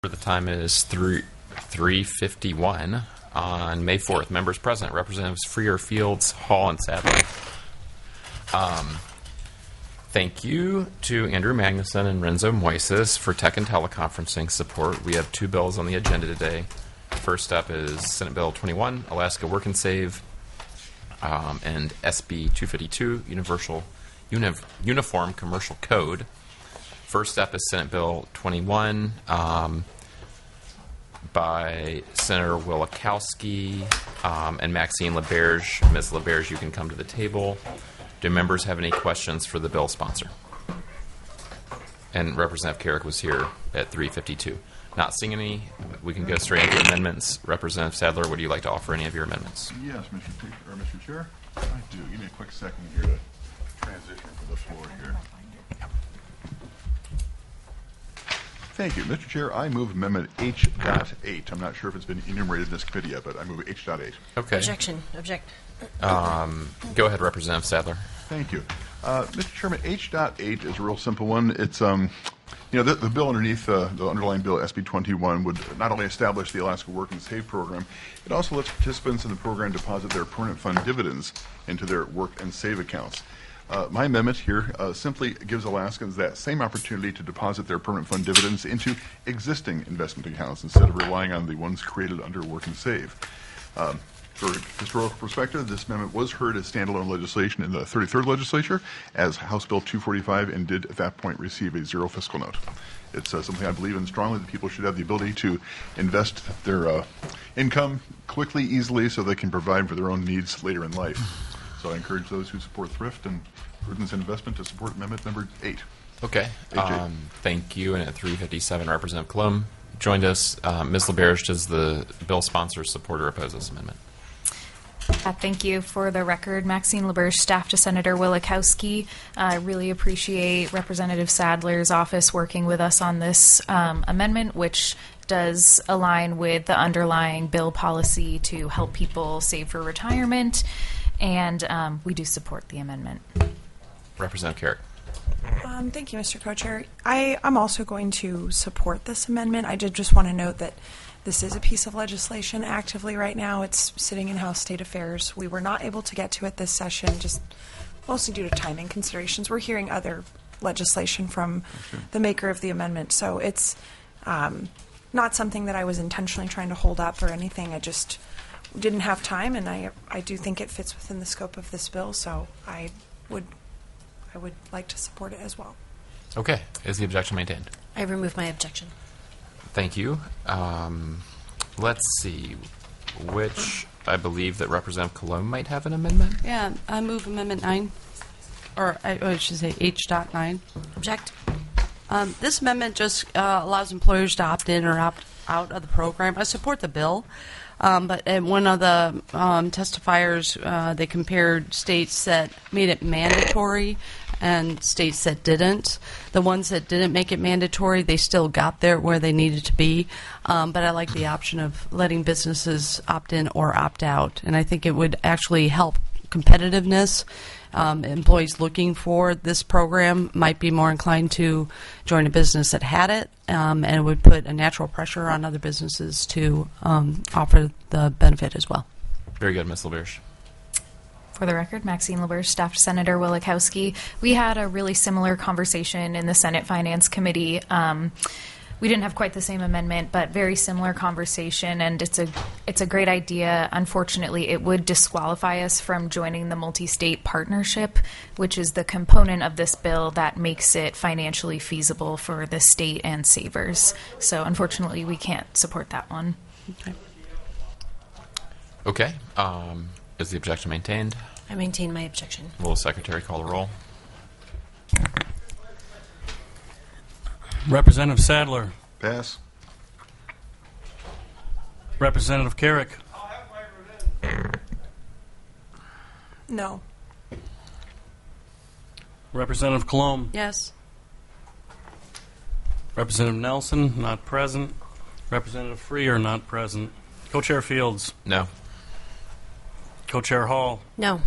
The time is 3:51 on May 4th. Members present, Representatives Freer, Fields, Hall, and Sadler. Thank you to Andrew Magnuson and Renzo Moises for tech and teleconferencing support. We have two bills on the agenda today. First up is Senate Bill 21, Alaska Work and Save, and SB 252, Uniform Commercial Code. First up is Senate Bill 21 by Senator Wielechowski and Maxine LaBerge. Ms. LaBerge, you can come to the table. Do members have any questions for the bill sponsor? And Representative Carrick was here at 3:52. Not seeing any, we can go straight into amendments. Representative Sadler, would you like to offer any of your amendments? Yes, Mr. Chair. I do. Give me a quick second here to transition to the floor here. Thank you. Mr. Chair, I move Amendment H.8. I'm not sure if it's been enumerated in this committee yet, but I move H.8. Okay. Objection. Object. Go ahead, Representative Sadler. Thank you. Mr. Chairman, H.8 is a real simple one. It's, the bill underneath, the underlying bill, SB 21, would not only establish the Alaska Work and Save program, it also lets participants in the program deposit their permanent fund dividends into their work and save accounts. My amendment here simply gives Alaskans that same opportunity to deposit their permanent fund dividends into existing investment accounts instead of relying on the ones created under Work and Save. For historical perspective, this amendment was heard as standalone legislation in the 33rd legislature as House Bill 245 and did at that point receive a zero fiscal note. It's something I believe in strongly that people should have the ability to invest their income quickly, easily, so they can provide for their own needs later in life. So I encourage those who support thrift and prudence and investment to support amendment number 8. Okay. Thank you. And at 3:57, Representative Colomb joined us. Ms. LaBerge, does the bill sponsor support or oppose this amendment? Thank you. For the record, Maxine LaBerge, staff to Senator Wielechowski. I really appreciate Representative Sadler's office working with us on this amendment, which does align with the underlying bill policy to help people save for retirement, and we do support the amendment. Representative Carrick. Thank you, Mr. Co-Chair. I'm also going to support this amendment. I did just want to note that this is a piece of legislation actively right now. It's sitting in House State Affairs. We were not able to get to it this session, just mostly due to timing considerations. We're hearing other legislation from the maker of the amendment, so it's not something that I was intentionally trying to hold up or anything. I just didn't have time, and I do think it fits within the scope of this bill, so I would like to support it as well. Okay. Is the objection maintained? I remove my objection. Thank you. Let's see. I believe that Representative Colomb might have an amendment. Yeah, I move Amendment 9, or I should say H.9. Object. This amendment just allows employers to opt in or opt out of the program. I support the bill, but one of the testifiers, they compared states that made it mandatory and states that didn't. The ones that didn't make it mandatory, they still got there where they needed to be. But I like the option of letting businesses opt in or opt out. And I think it would actually help competitiveness. Employees looking for this program might be more inclined to join a business that had it, and it would put a natural pressure on other businesses to offer the benefit as well. Very good, Ms. LaBerge. For the record, Maxine LaBerge, staff to Senator Wielechowski. We had a really similar conversation in the Senate Finance Committee. We didn't have quite the same amendment, but very similar conversation, and it's a great idea. Unfortunately, it would disqualify us from joining the multi-state partnership, which is the component of this bill that makes it financially feasible for the state and savers. So unfortunately, we can't support that one. Okay. Is the objection maintained? I maintain my objection. Will the Secretary call the roll? Representative Sadler. Pass. Representative Carrick. No. Representative Colomb. Yes. Representative Nelson, not present. Representative Freer, not present. Co-Chair Fields. No. Co-Chair Hall. No.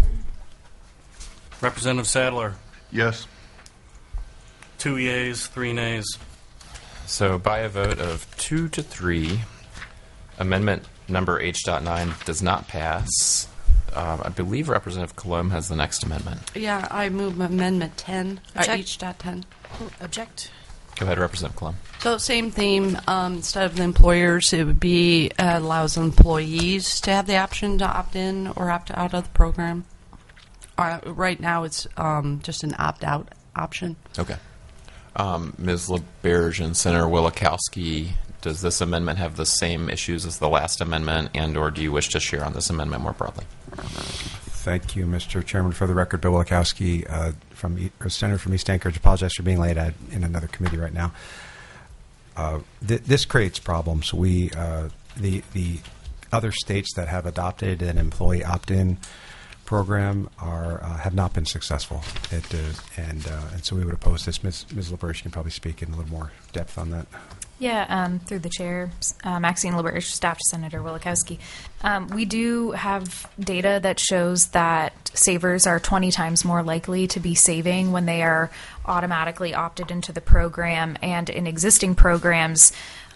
Representative Sadler. Yes. 2 yeas, 3 nays. So by a vote of 2 to 3, amendment number H.9 does not pass. I believe Representative Colomb has the next amendment. Yeah, I move Amendment 10, or Object. H.10. Object. Go ahead, Representative Colomb. So same theme. Instead of the employers, it would be allows employees to have the option to opt in or opt out of the program. Right now, it's just an opt out option. Okay. Ms. LaBerge and Senator Wielechowski, does this amendment have the same issues as the last amendment, and or do you wish to share on this amendment more broadly? Thank you, Mr. Chairman. For the record, Bill Wielechowski, Senator from East Anchorage. Apologize for being late. I'm in another committee right now. This creates problems. The other states that have adopted an employee opt-in program have not been successful. And so we would oppose this. Ms. LaBerge can probably speak in a little more depth on that. Yeah, through the chair, Maxine LaBerge, staff to Senator Wielechowski. We do have data that shows that savers are 20 times more likely to be saving when they are automatically opted into the program. And in existing programs,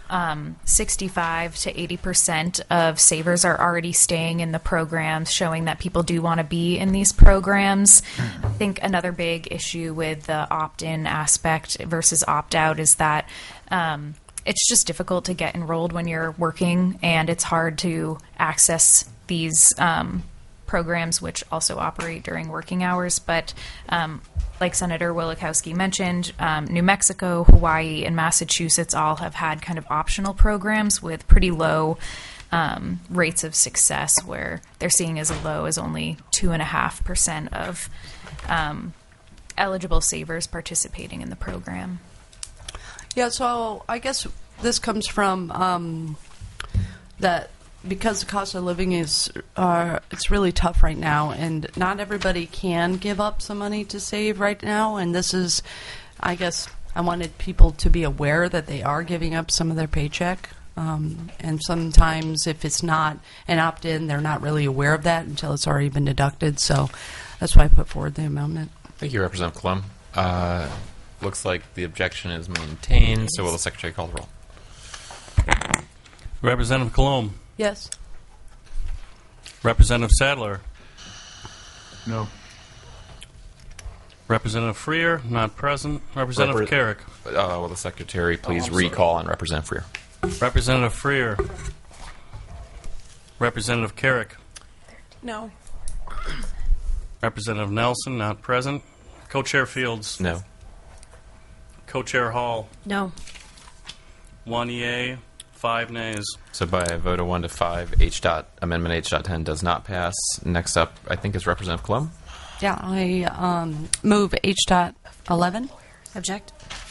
65 to 80% of savers are already staying in the programs, showing that people do want to be in these programs. I think another big issue with the opt-in aspect versus opt-out is that it's just difficult to get enrolled when you're working, and it's hard to access these programs, which also operate during working hours. But like Senator Wielechowski mentioned, New Mexico, Hawaii, and Massachusetts all have had kind of optional programs with pretty low rates of success, where they're seeing as low as only 2.5% of eligible savers participating in the program. Yeah, so I guess this comes from that because the cost of living is it's really tough right now, and not everybody can give up some money to save right now. And this is, I guess, I wanted people to be aware that they are giving up some of their paycheck. And sometimes if it's not an opt-in, they're not really aware of that until it's already been deducted. So that's why I put forward the amendment. Thank you, Representative Colomb. Looks like the objection is maintained, so will the Secretary call the roll? Representative Colomb. Yes. Representative Sadler. No. Representative Freer, not present. Representative Carrick. Will the Secretary please recall on Representative Freer? Representative Freer. Representative Carrick. No. Representative Nelson, not present. Co-Chair Fields. No. Co-Chair Hall. No. 1 yea, 5 nays. So by a vote of 1 to 5, Amendment H.10 does not pass. Next up, I think, is Representative Colomb. Yeah, I move H.11. Object.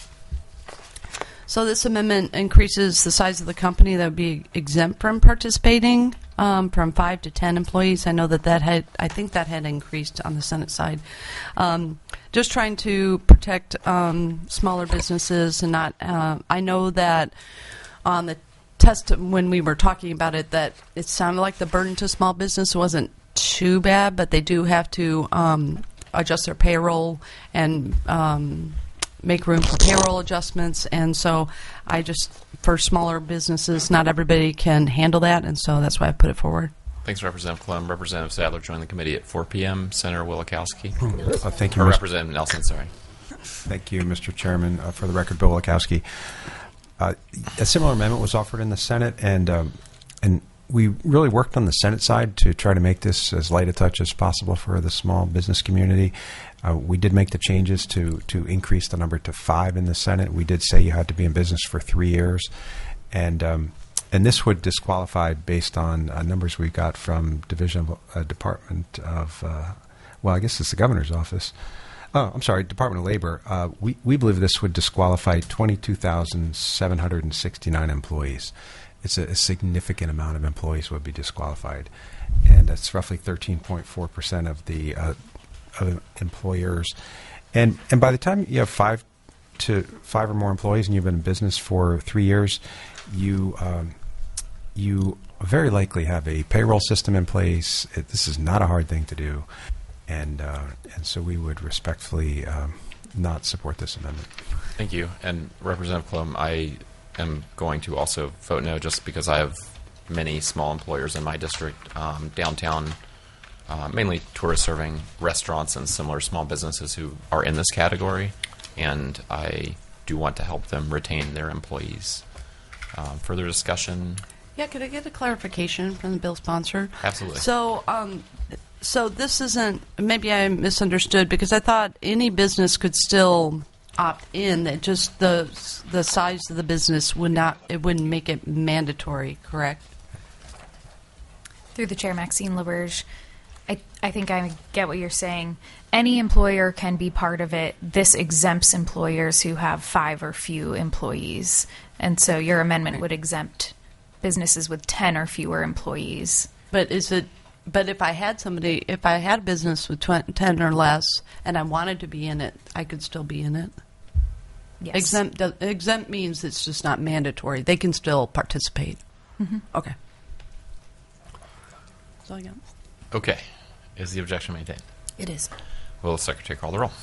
So this amendment increases the size of the company that would be exempt from participating from 5 to 10 employees. I know I think that had increased on the Senate side. Just trying to protect smaller businesses and not. I know that on the test when we were talking about it, that it sounded like the burden to small business wasn't too bad, but they do have to adjust their payroll and make room for payroll adjustments. And so for smaller businesses, not everybody can handle that, and so that's why I put it forward. Thanks, Representative Colomb. Representative Sadler joined the committee at 4 p.m. Senator Wielechowski. Thank you, Or Representative Nelson, sorry. Thank you, Mr. Chairman. For the record, Bill Wielechowski. A similar amendment was offered in the Senate, and we really worked on the Senate side to try to make this as light a touch as possible for the small business community. We did make the changes to increase the number to 5 in the Senate. We did say you had to be in business for 3 years, and this would disqualify based on numbers we got from Department of, I guess it's the governor's office. Oh, I'm sorry, Department of Labor. We believe this would disqualify 22,769 employees. It's a significant amount of employees would be disqualified, and that's roughly 13.4% of the of employers. And by the time you have 5 or more employees and you've been in business for 3 years, you very likely have a payroll system in place. This is not a hard thing to do, and so we would respectfully not support this amendment. Thank you. And Representative Colomb, I am going to also vote no, just because I have many small employers in my district, downtown, mainly tourist-serving restaurants and similar small businesses who are in this category, and I do want to help them retain their employees. Further discussion? Yeah, could I get a clarification from the bill sponsor? Absolutely. So this isn't, maybe I misunderstood, because I thought any business could still opt in, that just the size of the business wouldn't make it mandatory, correct? Through the chair, Maxine LaBerge, I think I get what you're saying. Any employer can be part of it. This exempts employers who have 5 or few employees. And so your amendment would exempt businesses with 10 or fewer employees. But if I had a business with 10 or less and I wanted to be in it, I could still be in it? Yes. Exempt means it's just not mandatory. They can still participate. Mm-hmm. Okay. That's all I got. Okay. Is the objection maintained? It is. Will the secretary call the roll?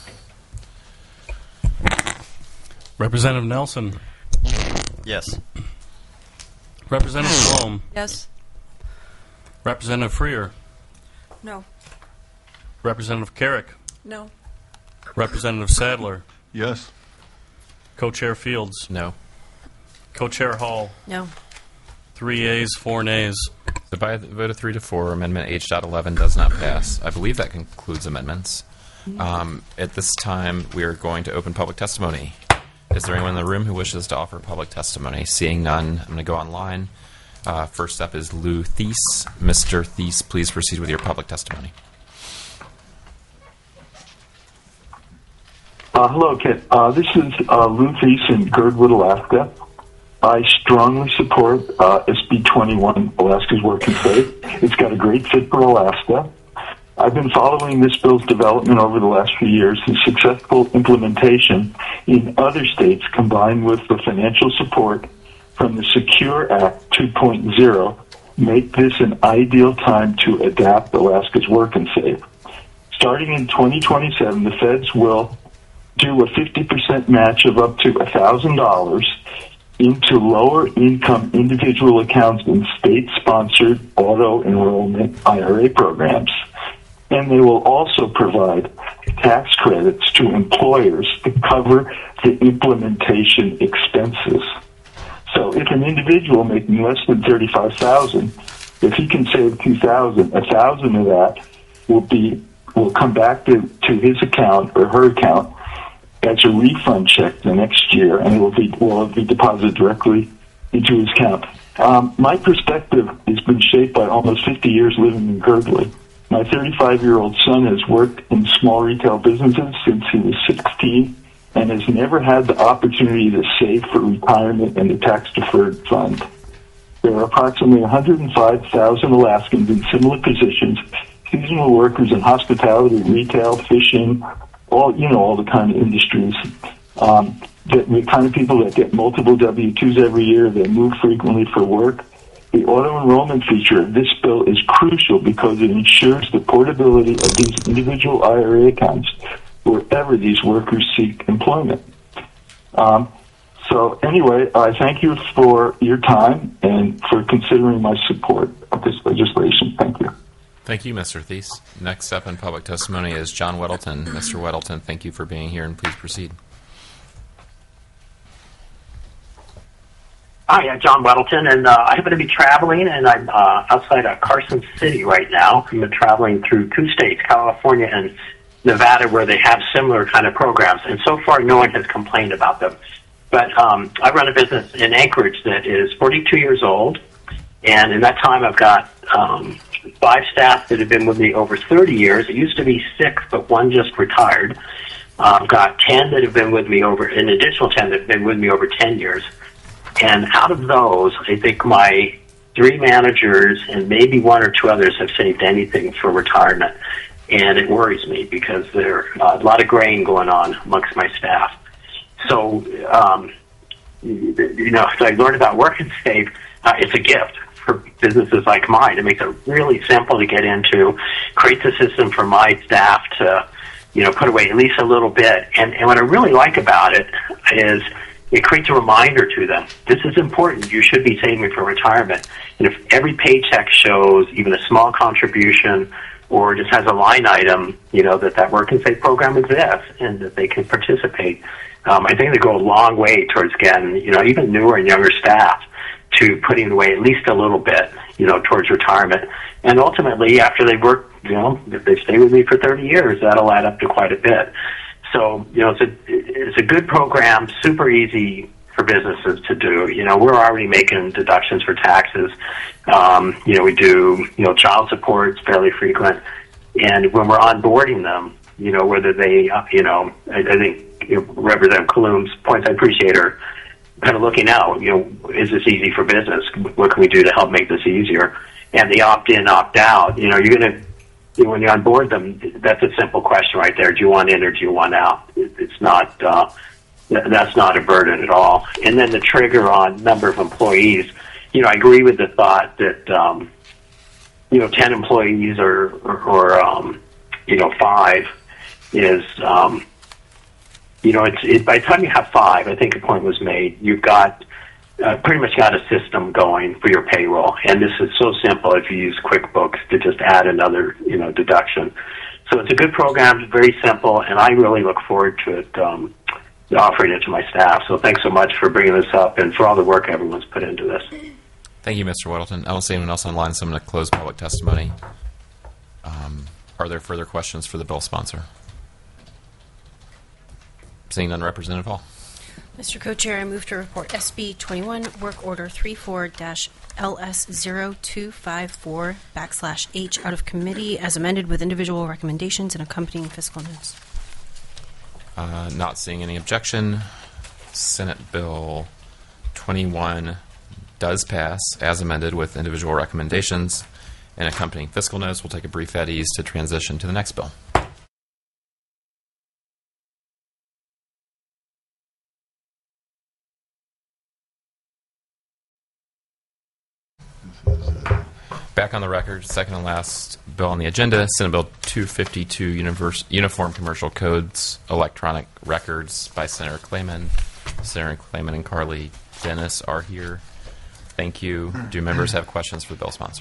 Representative Nelson. Yes. Representative Sloan. Yes. Representative Freer. No. Representative Carrick. No. Representative Sadler. Yes. Co-Chair Fields. No. Co-Chair Hall. No. 3 yeas, 4 nays. So by a vote of 3 to 4, Amendment H.11 does not pass. I believe that concludes amendments. At this time, we are going to open public testimony. Is there anyone in the room who wishes to offer public testimony? Seeing none, I'm going to go online. First up is Lou Thies. Mr. Thies, please proceed with your public testimony. Hello, Kit. This is Lou Thies in Girdwood, Alaska. I strongly support SB 21, Alaska's Working Safe. It's got a great fit for Alaska. I've been following this bill's development over the last few years. The successful implementation in other states, combined with the financial support from the Secure Act 2.0, make this an ideal time to adapt Alaska's Working Safe. Starting in 2027, the feds will do a 50% match of up to $1,000 into lower-income individual accounts in state-sponsored auto-enrollment IRA programs. And they will also provide tax credits to employers to cover the implementation expenses. So if an individual making less than $35,000, if he can save $2,000, $1,000 of that will come back to his account or her account as a refund check the next year, and it will be deposited directly into his account. My perspective has been shaped by almost 50 years living in Girdwood. My 35-year-old son has worked in small retail businesses since he was 16 and has never had the opportunity to save for retirement and the tax-deferred fund. There are approximately 105,000 Alaskans in similar positions, seasonal workers in hospitality, retail, fishing, all the kind of industries, the kind of people that get multiple W-2s every year, they move frequently for work. The auto-enrollment feature of this bill is crucial because it ensures the portability of these individual IRA accounts wherever these workers seek employment. So anyway, I thank you for your time and for considering my support of this legislation. Thank you. Thank you, Mr. Thies. Next up in public testimony is John Weddleton. Mr. Weddleton, thank you for being here, and please proceed. Hi, John Weddleton, and I happen to be traveling, and I'm outside of Carson City right now. I've been traveling through 2 states, California and Nevada, where they have similar kind of programs, and so far no one has complained about them. But I run a business in Anchorage that is 42 years old, and in that time I've got 5 staff that have been with me over 30 years. It used to be 6, but 1 just retired. I've got 10 that have been with me an additional 10 that have been with me over 10 years. And out of those, I think my 3 managers and maybe 1 or 2 others have saved anything for retirement. And it worries me because there's a lot of grain going on amongst my staff. So, as I learned about Working Safe, it's a gift for businesses like mine. It makes it really simple to get into, creates a system for my staff to, put away at least a little bit. And what I really like about it is it creates a reminder to them. This is important. You should be saving for retirement. And if every paycheck shows even a small contribution or just has a line item, that Work and Save program exists and that they can participate, I think they go a long way towards getting, even newer and younger staff to putting away at least a little bit, towards retirement. And ultimately, after they work, if they stay with me for 30 years, that'll add up to quite a bit. So, it's a good program, super easy for businesses to do. We're already making deductions for taxes. We do, child support, it's fairly frequent. And when we're onboarding them, whether they, I think Representative Kalum's points I appreciate are kind of looking out, is this easy for business? What can we do to help make this easier? And the opt-in, opt-out, you're going to, when you onboard them, that's a simple question right there. Do you want in or do you want out? It's not, that's not a burden at all. And then the trigger on number of employees, I agree with the thought that, 10 employees or 5 is, by the time you have 5, I think a point was made, you've got pretty much got a system going for your payroll. And this is so simple if you use QuickBooks to just add another, deduction. So it's a good program, it's very simple, and I really look forward to it, offering it to my staff. So thanks so much for bringing this up and for all the work everyone's put into this. Thank you, Mr. Weddleton. I don't see anyone else online, so I'm going to close public testimony. Are there further questions for the bill sponsor? Seeing none, Representative Hall. Mr. Co-Chair, I move to report SB 21, Work Order 34-LS0254/H out of committee as amended with individual recommendations and accompanying fiscal notes. Not seeing any objection. Senate Bill 21 does pass as amended with individual recommendations and accompanying fiscal notes. We'll take a brief at ease to transition to the next bill. Back on the record, second and last bill on the agenda, Senate Bill 252, Uniform Commercial Codes, Electronic Records by Senator Clayman. Senator Clayman and Carly Dennis are here. Thank you. Do members have questions for the bill sponsor?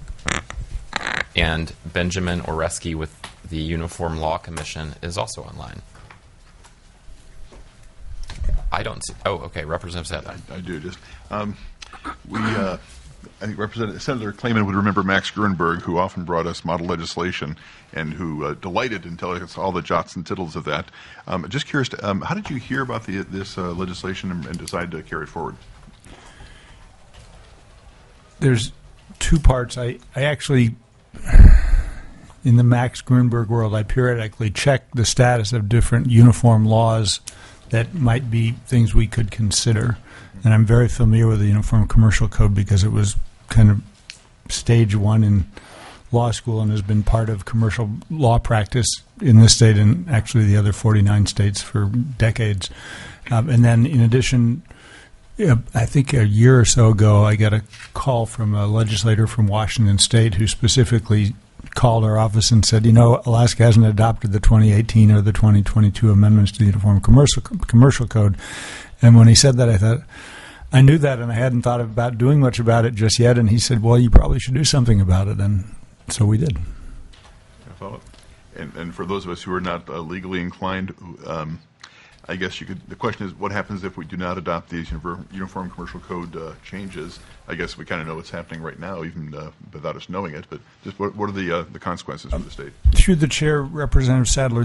And Benjamin Oreski with the Uniform Law Commission is also online. I don't see. Oh, okay. Representative Sadler. I do. Just I think Senator Clayman would remember Max Gruenberg, who often brought us model legislation and who delighted in telling us all the jots and tittles of that. Just curious, how did you hear about this legislation and decide to carry it forward? There's two parts. I actually, in the Max Gruenberg world, I periodically check the status of different uniform laws that might be things we could consider. And I'm very familiar with the Uniform Commercial Code because it was kind of stage one in law school and has been part of commercial law practice in this state and actually the other 49 states for decades. And then in addition, I think a year or so ago, I got a call from a legislator from Washington State who specifically called our office and said, Alaska hasn't adopted the 2018 or the 2022 amendments to the Uniform Commercial Code. And when he said that, I thought, I knew that, and I hadn't thought about doing much about it just yet. And he said, well, you probably should do something about it. And so we did. And for those of us who are not legally inclined, I guess the question is, what happens if we do not adopt these Uniform Commercial Code changes? I guess we kind of know what's happening right now, even without us knowing it. But just what are the consequences for the state? Through the chair, Representative Sadler,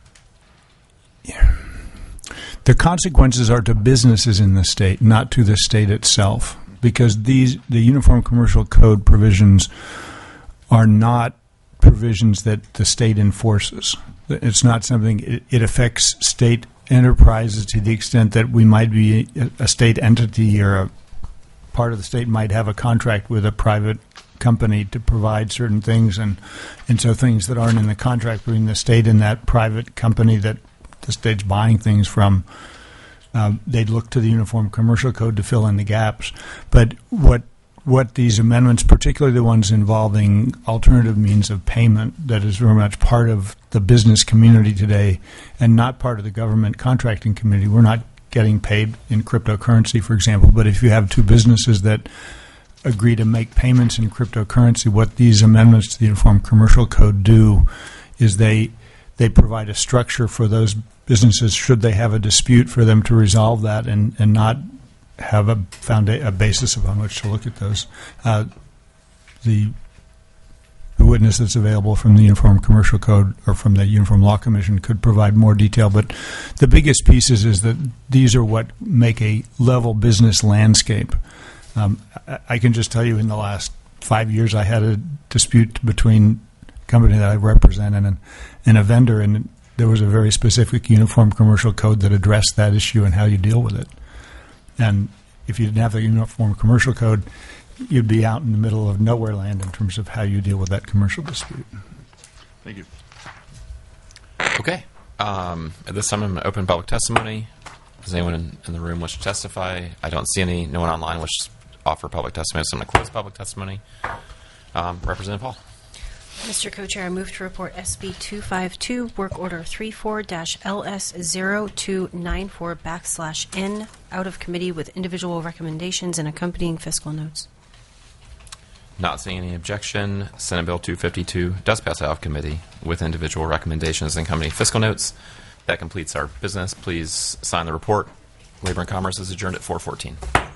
the consequences are to businesses in the state, not to the state itself, because the Uniform Commercial Code provisions are not provisions that the state enforces. It's not something, it affects state enterprises to the extent that we might be a state entity or a part of the state might have a contract with a private company to provide certain things, and so things that aren't in the contract between the state and that private company that the state's buying things from, they'd look to the Uniform Commercial Code to fill in the gaps. But what these amendments, particularly the ones involving alternative means of payment, that is very much part of the business community today and not part of the government contracting community. We're not getting paid in cryptocurrency, for example. But if you have two businesses that agree to make payments in cryptocurrency, what these amendments to the Uniform Commercial Code do is they provide a structure for those businesses, should they have a dispute, for them to resolve that and not have a basis upon which to look at those. The witness that's available from the Uniform Commercial Code or from the Uniform Law Commission could provide more detail, but the biggest pieces is that these are what make a level business landscape. I can just tell you, in the last 5 years, I had a dispute between a company that I represent and a vendor, and there was a very specific Uniform Commercial Code that addressed that issue and how you deal with it. And if you didn't have the Uniform Commercial Code, you'd be out in the middle of nowhere land in terms of how you deal with that commercial dispute. Thank you. Okay. At this time, I'm going to open public testimony. Does anyone in the room wish to testify? I don't see any. No one online wishes to offer public testimony, so I'm going to close public testimony. Representative Hall. Mr. Co-Chair, I move to report SB 252, Work Order 34-LS0294/N, out of committee with individual recommendations and accompanying fiscal notes. Not seeing any objection, Senate Bill 252 does pass out of committee with individual recommendations and accompanying fiscal notes. That completes our business. Please sign the report. Labor and Commerce is adjourned at 4:14.